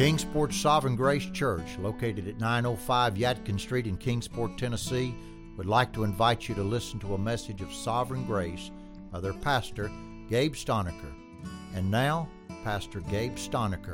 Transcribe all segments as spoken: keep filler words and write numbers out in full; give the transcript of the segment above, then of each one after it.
Kingsport Sovereign Grace Church, located at nine oh five Yadkin Street in Kingsport, Tennessee, would like to invite you to listen to a message of sovereign grace by their pastor, Gabe Stoniker. And now, Pastor Gabe Stoniker.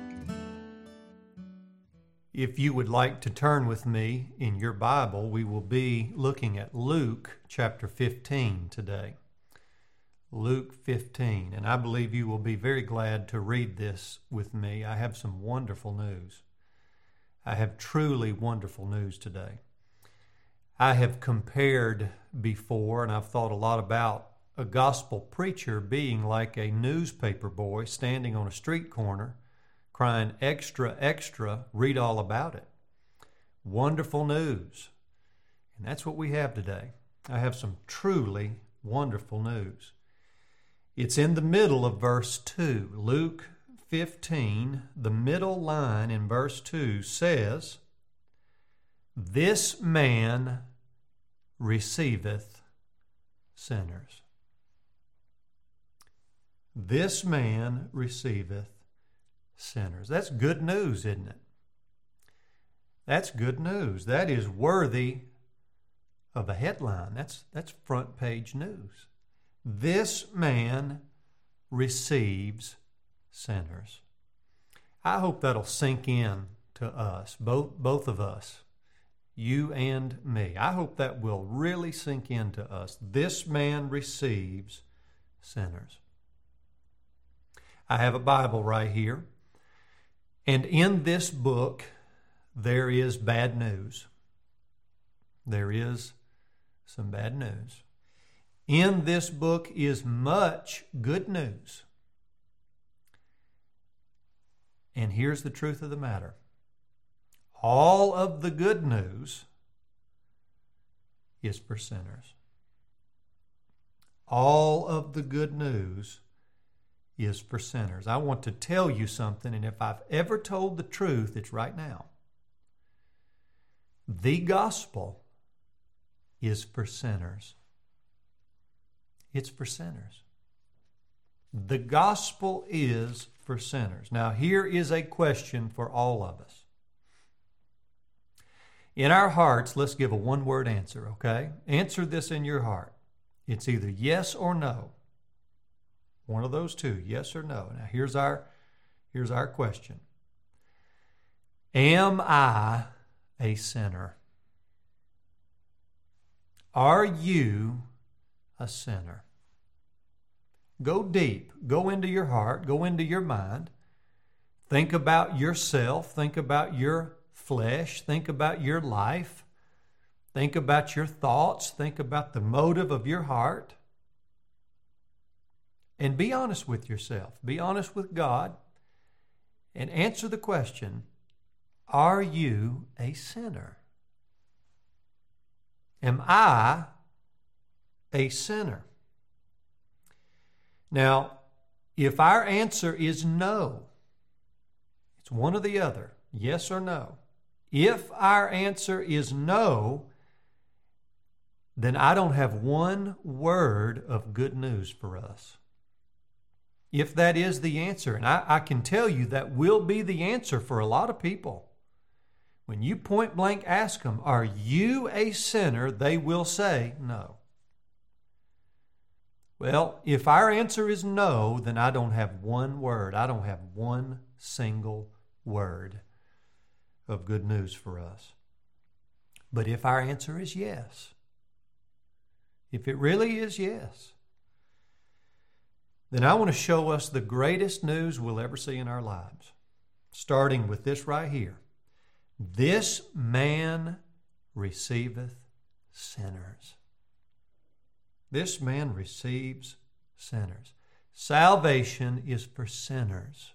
If you would like to turn with me in your Bible, we will be looking at Luke chapter fifteen today. Luke fifteen, and I believe you will be very glad to read this with me. I have some wonderful news. I have truly wonderful news today. I have compared before, and I've thought a lot about a gospel preacher being like a newspaper boy standing on a street corner crying, "Extra, extra, read all about it." Wonderful news. And that's what we have today. I have some truly wonderful news. It's in the middle of verse two. Luke fifteen, the middle line in verse two says, "This man receiveth sinners." This man receiveth sinners. That's good news, isn't it? That's good news. That is worthy of a headline. That's, that's front page news. This man receives sinners. I hope that'll sink in to us, both, both of us, you and me. I hope that will really sink into us. This man receives sinners. I have a Bible right here, and in this book there is bad news. There is some bad news. In this book is much good news. And here's the truth of the matter. All of the good news is for sinners. All of the good news is for sinners. I want to tell you something, and if I've ever told the truth, it's right now. The gospel is for sinners. It's for sinners. The gospel is for sinners. Now, here is a question for all of us. In our hearts, let's give a one-word answer, okay? Answer this in your heart. It's either yes or no. One of those two, yes or no. Now, here's our, here's our question. Am I a sinner? Are you a sinner? Go deep. Go into your heart. Go into your mind. Think about yourself. Think about your flesh. Think about your life. Think about your thoughts. Think about the motive of your heart. And be honest with yourself. Be honest with God. And answer the question, are you a sinner? Am I a sinner? Now, if our answer is no, it's one or the other, yes or no. If our answer is no, then I don't have one word of good news for us. If that is the answer, and I, I can tell you that will be the answer for a lot of people. When you point blank ask them, are you a sinner? They will say no. Well, if our answer is no, then I don't have one word. I don't have one single word of good news for us. But if our answer is yes, if it really is yes, then I want to show us the greatest news we'll ever see in our lives, starting with this right here. This man receiveth sinners. This man receives sinners. Salvation is for sinners.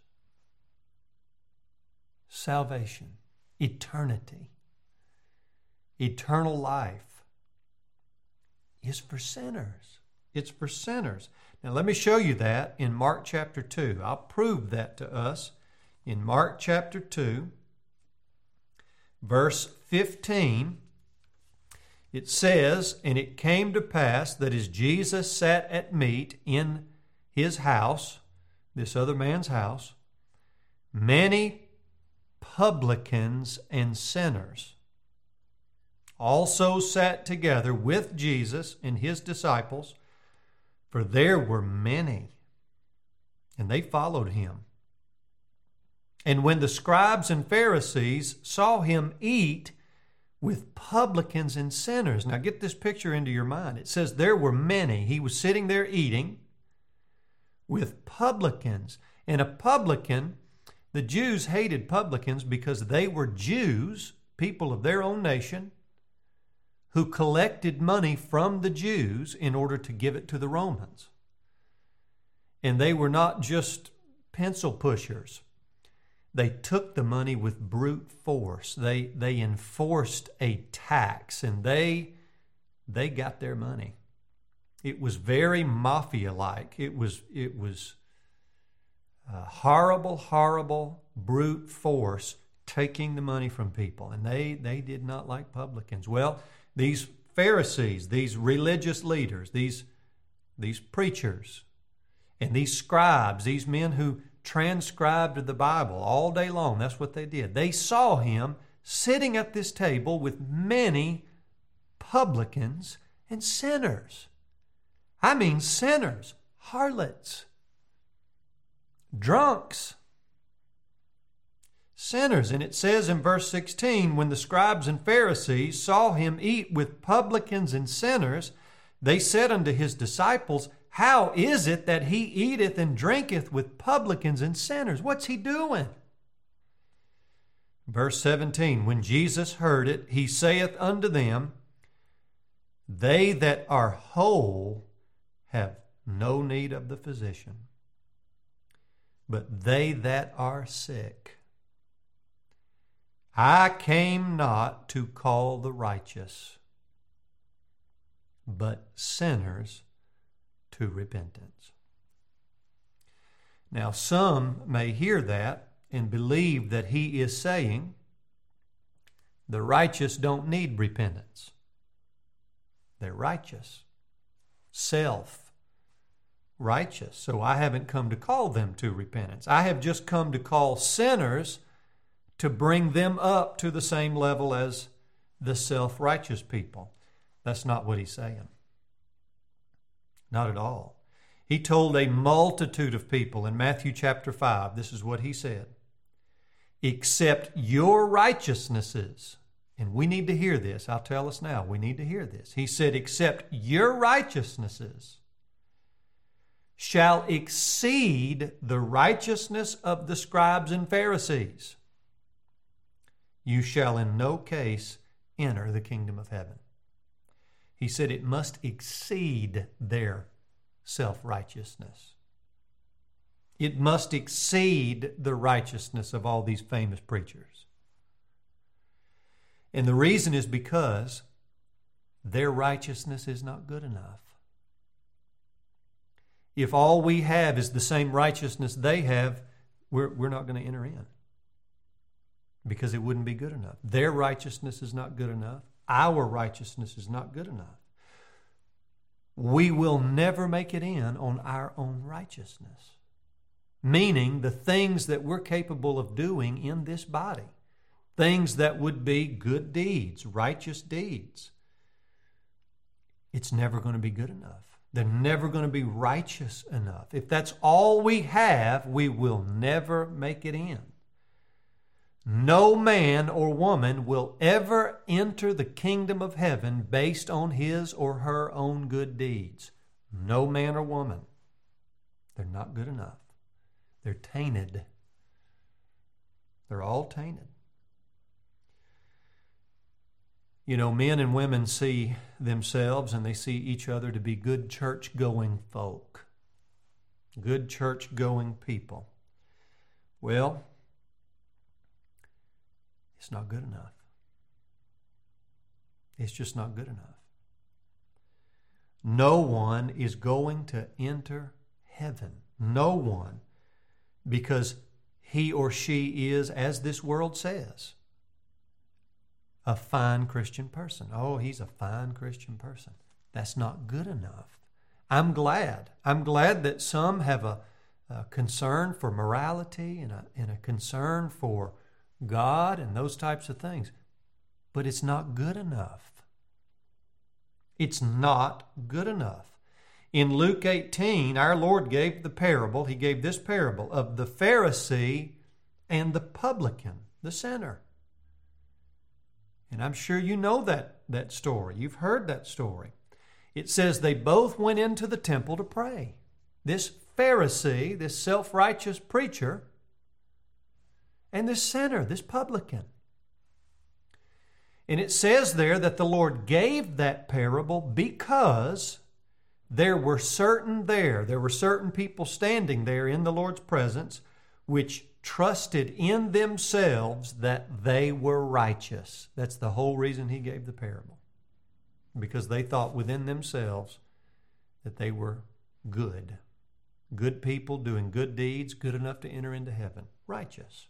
Salvation, eternity, eternal life is for sinners. It's for sinners. Now let me show you that in Mark chapter two. I'll prove that to us in Mark chapter two, verse fifteen. It says, "And it came to pass that as Jesus sat at meat in his house," this other man's house, "many publicans and sinners also sat together with Jesus and his disciples, for there were many, and they followed him. And when the scribes and Pharisees saw him eat with publicans and sinners. Now get this picture into your mind. It says there were many. He was sitting there eating with publicans. And a publican, the Jews hated publicans because they were Jews, people of their own nation, who collected money from the Jews in order to give it to the Romans. And they were not just pencil pushers. They took the money with brute force. They they enforced a tax, and they they got their money. It was very mafia-like. It was it was a horrible, horrible brute force taking the money from people, and they they did not like publicans. Well, these Pharisees, these religious leaders, these these preachers, and these scribes, these men who transcribed the Bible all day long. That's what they did. They saw him sitting at this table with many publicans and sinners. I mean sinners, harlots, drunks, sinners. And it says in verse sixteen, when the scribes and Pharisees saw him eat with publicans and sinners, they said unto his disciples, how is it that he eateth and drinketh with publicans and sinners? What's he doing? Verse seventeen, when Jesus heard it, he saith unto them, they that are whole have no need of the physician, but they that are sick. I came not to call the righteous, but sinners to repentance. Now, some may hear that and believe that he is saying the righteous don't need repentance. They're righteous, self-righteous. So I haven't come to call them to repentance. I have just come to call sinners to bring them up to the same level as the self-righteous people. That's not what he's saying. Not at all. He told a multitude of people in Matthew chapter five, this is what he said, except your righteousnesses, and we need to hear this, I'll tell us now, we need to hear this. He said, except your righteousnesses shall exceed the righteousness of the scribes and Pharisees, you shall in no case enter the kingdom of heaven. He said it must exceed their self-righteousness. It must exceed the righteousness of all these famous preachers. And the reason is because their righteousness is not good enough. If all we have is the same righteousness they have, we're, we're not going to enter in, because it wouldn't be good enough. Their righteousness is not good enough. Our righteousness is not good enough. We will never make it in on our own righteousness. Meaning the things that we're capable of doing in this body. Things that would be good deeds, righteous deeds. It's never going to be good enough. They're never going to be righteous enough. If that's all we have, we will never make it in. No man or woman will ever enter the kingdom of heaven based on his or her own good deeds. No man or woman. They're not good enough. They're tainted. They're all tainted. You know, men and women see themselves and they see each other to be good church-going folk. Good church-going people. Well, it's not good enough. It's just not good enough. No one is going to enter heaven. No one. Because he or she is, as this world says, a fine Christian person. Oh, he's a fine Christian person. That's not good enough. I'm glad. I'm glad that some have a, a concern for morality and a, and a concern for God and those types of things. But it's not good enough. It's not good enough. In Luke eighteen, our Lord gave the parable, He gave this parable of the Pharisee and the publican, the sinner. And I'm sure you know that, that story. You've heard that story. It says they both went into the temple to pray. This Pharisee, this self-righteous preacher, and this sinner, this publican. And it says there that the Lord gave that parable because there were certain there, there were certain people standing there in the Lord's presence which trusted in themselves that they were righteous. That's the whole reason He gave the parable. Because they thought within themselves that they were good. Good people doing good deeds, good enough to enter into heaven. Righteous.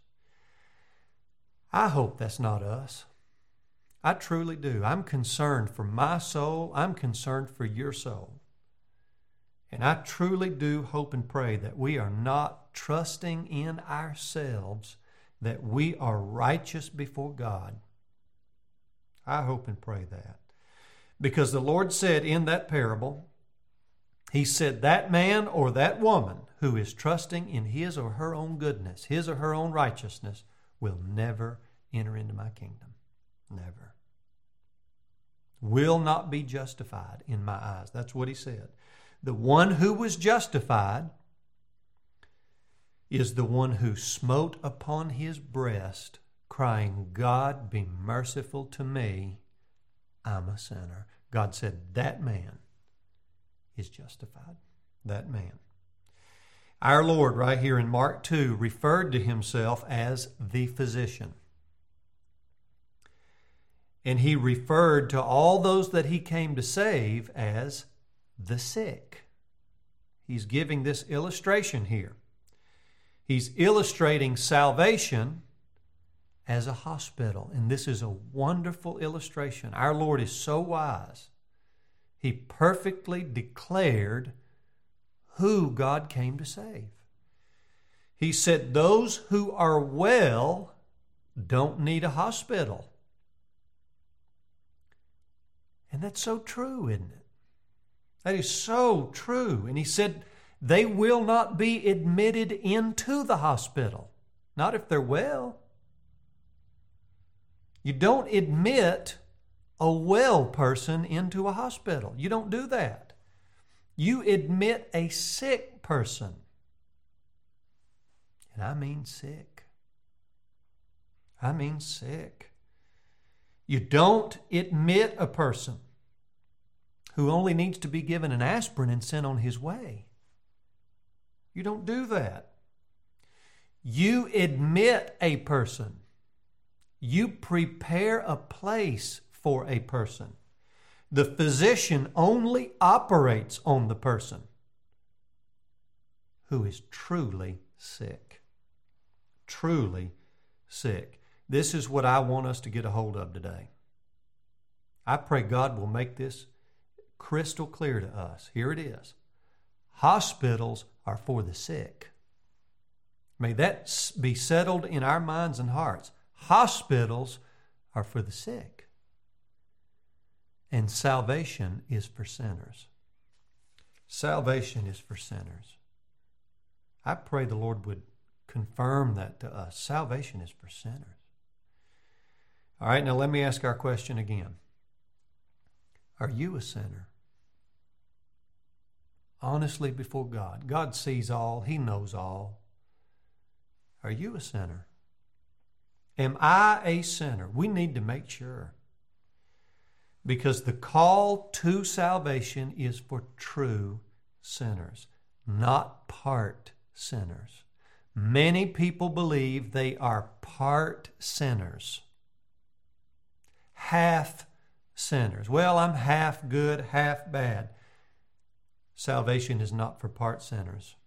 I hope that's not us. I truly do. I'm concerned for my soul. I'm concerned for your soul. And I truly do hope and pray that we are not trusting in ourselves that we are righteous before God. I hope and pray that. Because the Lord said in that parable, He said that man or that woman who is trusting in his or her own goodness, his or her own righteousness, will never enter into my kingdom. Never. Will not be justified in my eyes. That's what He said. The one who was justified is the one who smote upon his breast, crying, God, be merciful to me. I'm a sinner. God said, that man is justified. That man. Our Lord, right here in Mark two, referred to Himself as the physician. And He referred to all those that He came to save as the sick. He's giving this illustration here. He's illustrating salvation as a hospital. And this is a wonderful illustration. Our Lord is so wise. He perfectly declared who God came to save. He said those who are well don't need a hospital. And that's so true, isn't it? That is so true. And He said they will not be admitted into the hospital. Not if they're well. You don't admit a well person into a hospital. You don't do that. You admit a sick person. And I mean sick. I mean sick. You don't admit a person who only needs to be given an aspirin and sent on his way. You don't do that. You admit a person. You prepare a place for a person. The physician only operates on the person who is truly sick. Truly sick. This is what I want us to get a hold of today. I pray God will make this crystal clear to us. Here it is. Hospitals are for the sick. May that be settled in our minds and hearts. Hospitals are for the sick. And salvation is for sinners. Salvation is for sinners. I pray the Lord would confirm that to us. Salvation is for sinners. All right, now let me ask our question again. Are you a sinner? Honestly before God. God sees all. He knows all. Are you a sinner? Am I a sinner? We need to make sure. Because the call to salvation is for true sinners, not part sinners. Many people believe they are part sinners. Half sinners. Well, I'm half good, half bad. Salvation is not for part sinners.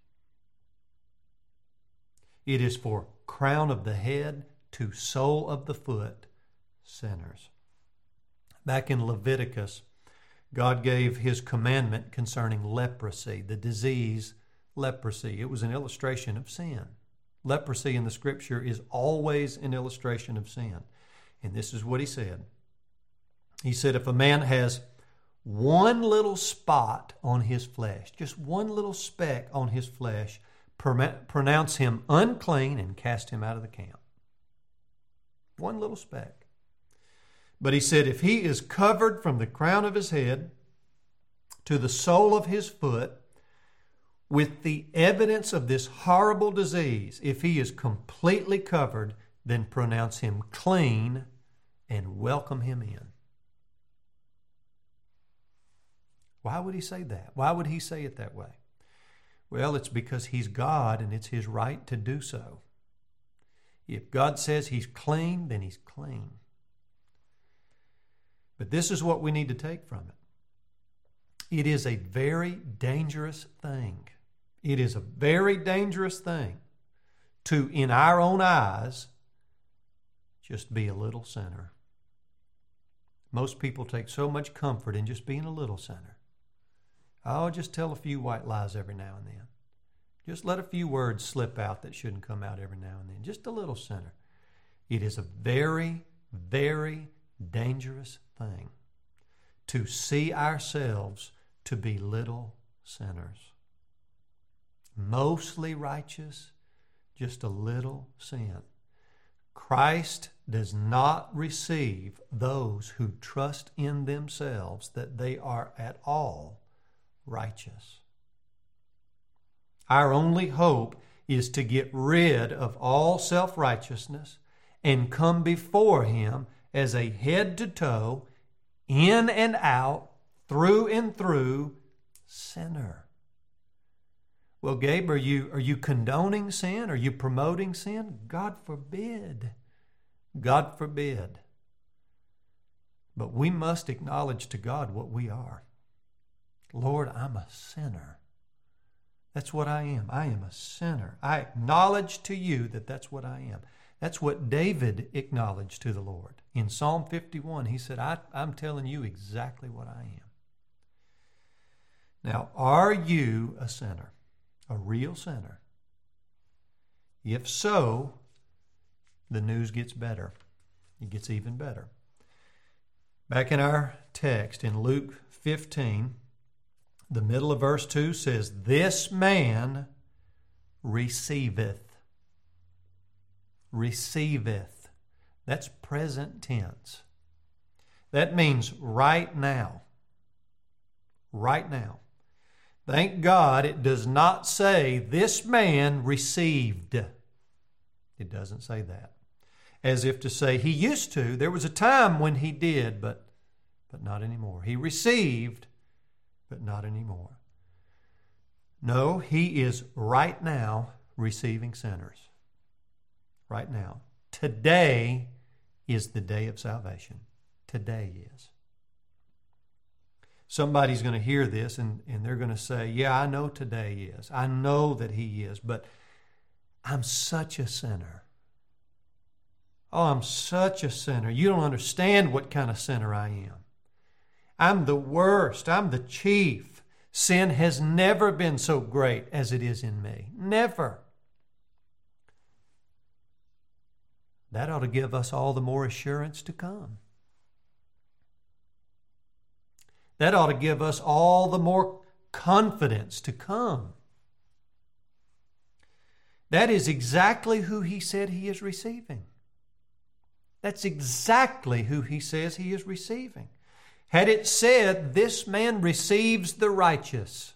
It is for crown of the head to sole of the foot sinners. Back in Leviticus, God gave His commandment concerning leprosy, the disease leprosy. It was an illustration of sin. Leprosy in the Scripture is always an illustration of sin. And this is what he said. He said, if a man has one little spot on his flesh, just one little speck on his flesh, pronounce him unclean and cast him out of the camp. One little speck. But he said, if he is covered from the crown of his head to the sole of his foot with the evidence of this horrible disease, if he is completely covered, then pronounce him clean and welcome him in. Why would he say that? Why would he say it that way? Well, it's because he's God and it's his right to do so. If God says he's clean, then he's clean. But this is what we need to take from it. It is a very dangerous thing. It is a very dangerous thing to, in our own eyes, just be a little sinner. Most people take so much comfort in just being a little sinner. I'll just tell a few white lies every now and then. Just let a few words slip out that shouldn't come out every now and then. Just a little sinner. It is a very, very dangerous thing to see ourselves to be little sinners. Mostly righteous, just a little sin. Christ does not receive those who trust in themselves that they are at all righteous. Our only hope is to get rid of all self-righteousness and come before Him as a head-to-toe, in and out, through and through sinner. Well, Gabe, are you, are you condoning sin? Are you promoting sin? God forbid. God forbid. But we must acknowledge to God what we are. Lord, I'm a sinner. That's what I am. I am a sinner. I acknowledge to you that that's what I am. That's what David acknowledged to the Lord. In Psalm fifty-one, he said, I, I'm telling you exactly what I am. Now, are you a sinner? A real sinner? If so, the news gets better. It gets even better. Back in our text in Luke fifteen, the middle of verse two says, this man receiveth. Receiveth. That's present tense. That means right now. Right now. Thank God it does not say, this man received. It doesn't say that. As if to say, he used to. There was a time when he did, but, but not anymore. He received, but not anymore. No, he is right now receiving sinners. Right now. Today is the day of salvation. Today is. Somebody's going to hear this and, and they're going to say, yeah, I know today is. I know that he is, but I'm such a sinner. Oh, I'm such a sinner. You don't understand what kind of sinner I am. I'm the worst. I'm the chief. Sin has never been so great as it is in me. Never. That ought to give us all the more assurance to come. That ought to give us all the more confidence to come. That is exactly who he said he is receiving. That's exactly who he says he is receiving. Had it said, this man receives the righteous,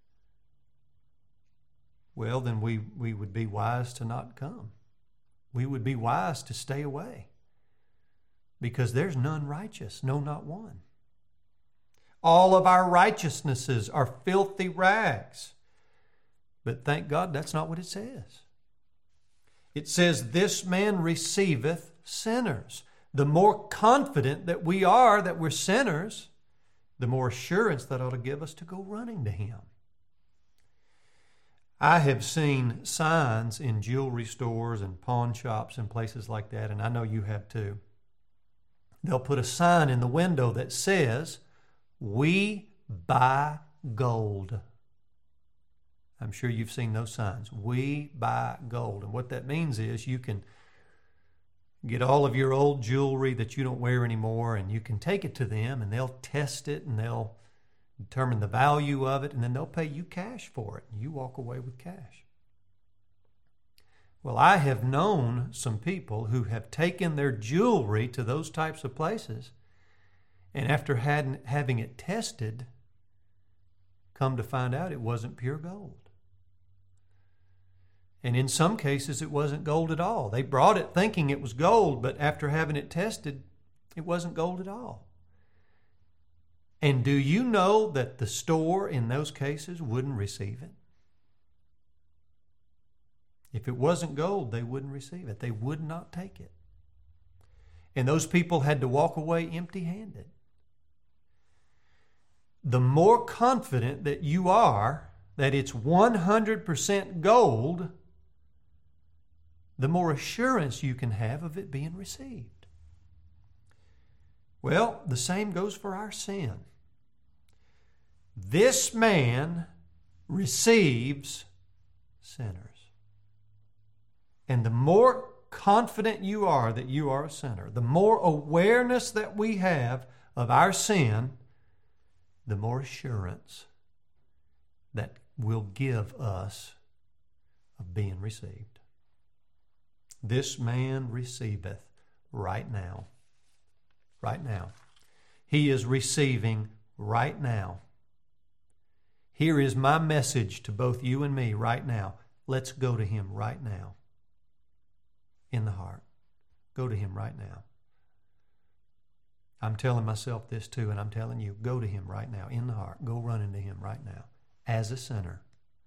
well, then we, we would be wise to not come. We would be wise to stay away. Because there's none righteous, no, not one. All of our righteousnesses are filthy rags. But thank God that's not what it says. It says, this man receiveth sinners. The more confident that we are that we're sinners, the more assurance that ought to give us to go running to Him. I have seen signs in jewelry stores and pawn shops and places like that, and I know you have too. They'll put a sign in the window that says, we buy gold. I'm sure you've seen those signs. We buy gold. And what that means is you can get all of your old jewelry that you don't wear anymore, and you can take it to them, and they'll test it, and they'll determine the value of it, and then they'll pay you cash for it, and you walk away with cash. Well, I have known some people who have taken their jewelry to those types of places, and after had, having it tested, come to find out it wasn't pure gold. And in some cases, it wasn't gold at all. They brought it thinking it was gold, but after having it tested, it wasn't gold at all. And do you know that the store in those cases wouldn't receive it? If it wasn't gold, they wouldn't receive it. They would not take it. And those people had to walk away empty-handed. The more confident that you are that it's one hundred percent gold, the more assurance you can have of it being received. Well, the same goes for our sin. This man receives sinners. And the more confident you are that you are a sinner, the more awareness that we have of our sin, the more assurance that will give us of being received. This man receiveth right now. Right now. He is receiving right now. Here is my message to both you and me right now. Let's go to him right now. In the heart. Go to him right now. I'm telling myself this too, and I'm telling you, go to him right now, in the heart. Go running to him right now, as a sinner.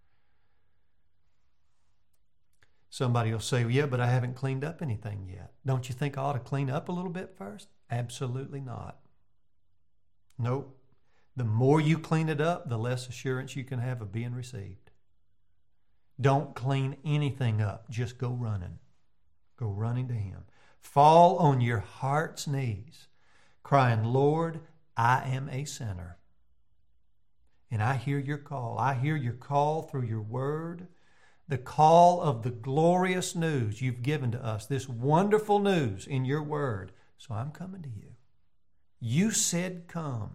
Somebody will say, well, yeah, but I haven't cleaned up anything yet. Don't you think I ought to clean up a little bit first? Absolutely not. Nope. The more you clean it up, the less assurance you can have of being received. Don't clean anything up. Just go running. Go running to him. Fall on your heart's knees, crying, Lord, I am a sinner. And I hear your call. I hear your call through your word, the call of the glorious news you've given to us, this wonderful news in your word. So I'm coming to you. You said come.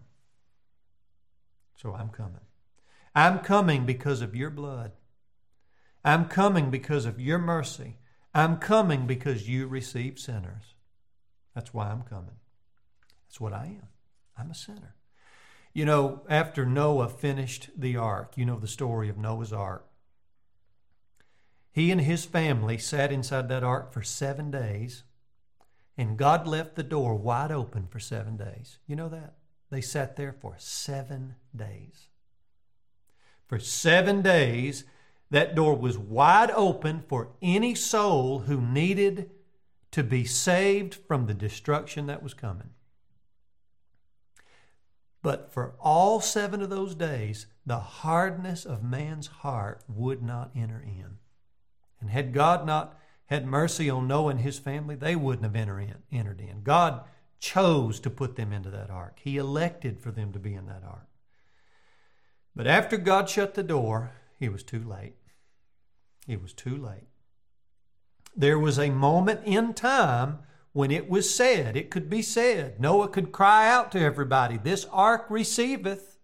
So I'm coming. I'm coming because of your blood. I'm coming because of your mercy. I'm coming because you receive sinners. That's why I'm coming. That's what I am. I'm a sinner. You know, after Noah finished the ark, you know the story of Noah's ark. He and his family sat inside that ark for seven days, and God left the door wide open for seven days. You know that? They sat there for seven days. For seven days, that door was wide open for any soul who needed to be saved from the destruction that was coming. But for all seven of those days, the hardness of man's heart would not enter in. And had God not had mercy on Noah and his family, they wouldn't have enter in, entered in. God chose to put them into that ark. He elected for them to be in that ark. But after God shut the door, it was too late. It was too late. There was a moment in time when it was said, it could be said, Noah could cry out to everybody, this ark receiveth.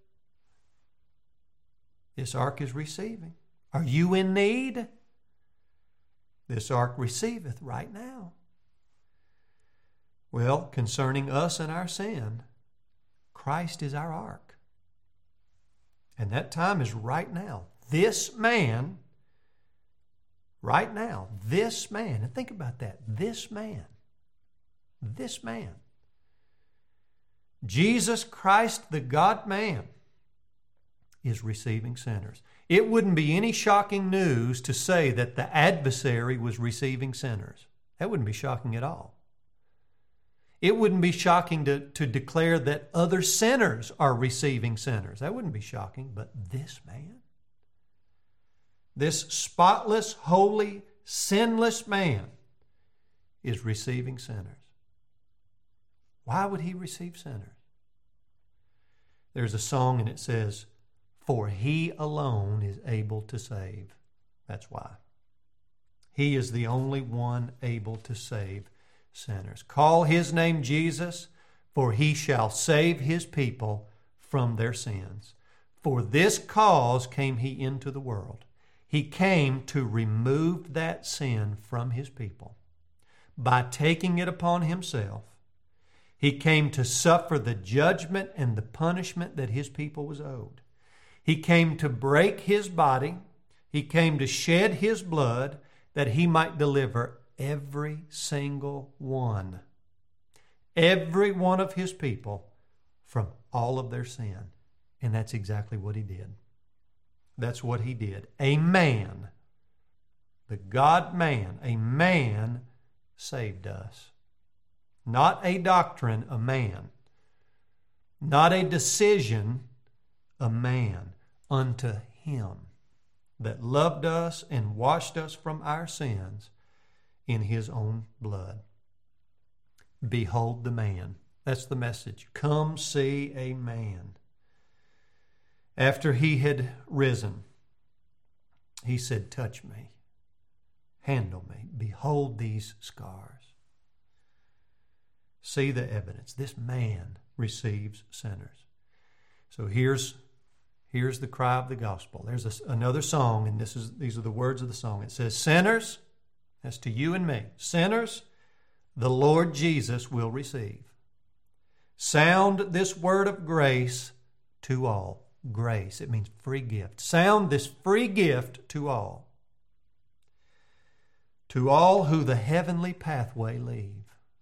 This ark is receiving. Are you in need? This ark receiveth right now. Well, concerning us and our sin, Christ is our ark. And that time is right now. This man, right now, this man, and think about that, this man, this man, Jesus Christ, the God-man, is receiving sinners. It wouldn't be any shocking news to say that the adversary was receiving sinners. That wouldn't be shocking at all. It wouldn't be shocking to, to declare that other sinners are receiving sinners. That wouldn't be shocking, but this man, this spotless, holy, sinless man is receiving sinners. Why would he receive sinners? There's a song and it says, for He alone is able to save. That's why. He is the only one able to save sinners. Call His name Jesus, for He shall save His people from their sins. For this cause came He into the world. He came to remove that sin from His people by taking it upon Himself. He came to suffer the judgment and the punishment that His people was owed. He came to break His body. He came to shed His blood that He might deliver every single one, every one of His people from all of their sin. And that's exactly what He did. That's what He did. A man, the God-man, a man saved us. Not a doctrine, a man. Not a decision, a man. Unto Him that loved us and washed us from our sins in His own blood. Behold the man. That's the message. Come see a man. After He had risen, He said, touch me, handle me, behold these scars. See the evidence. This man receives sinners. So here's, here's the cry of the gospel. There's a, another song, and this is these are the words of the song. It says, sinners, that's to you and me, sinners, the Lord Jesus will receive. Sound this word of grace to all. Grace, it means free gift. Sound this free gift to all. To all who the heavenly pathway leave.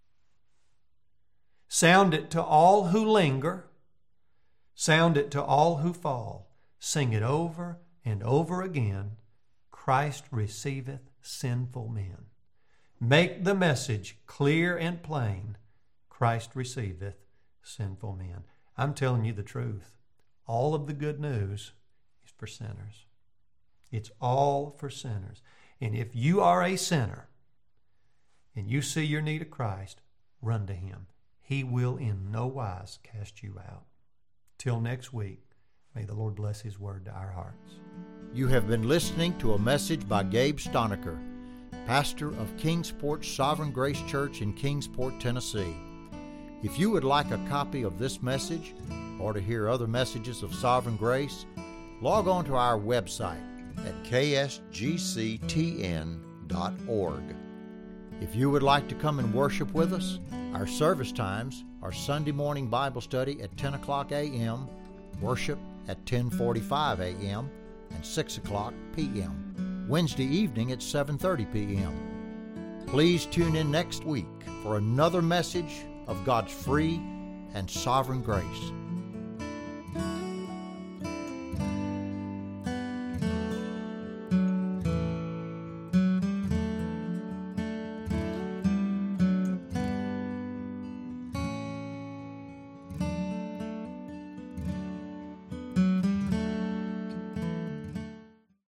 Sound it to all who linger. Sound it to all who fall. Sing it over and over again. Christ receiveth sinful men. Make the message clear and plain. Christ receiveth sinful men. I'm telling you the truth. All of the good news is for sinners. It's all for sinners. And if you are a sinner and you see your need of Christ, run to Him. He will in no wise cast you out. Till next week, may the Lord bless His word to our hearts. You have been listening to a message by Gabe Stonecker, pastor of Kingsport Sovereign Grace Church in Kingsport, Tennessee. If you would like a copy of this message or to hear other messages of Sovereign Grace, log on to our website at k s g c t n dot org. If you would like to come and worship with us, our service times are Sunday morning Bible study at ten o'clock a.m., worship at ten forty-five a.m., and six o'clock p.m., Wednesday evening at seven thirty p.m. Please tune in next week for another message of God's free and sovereign grace.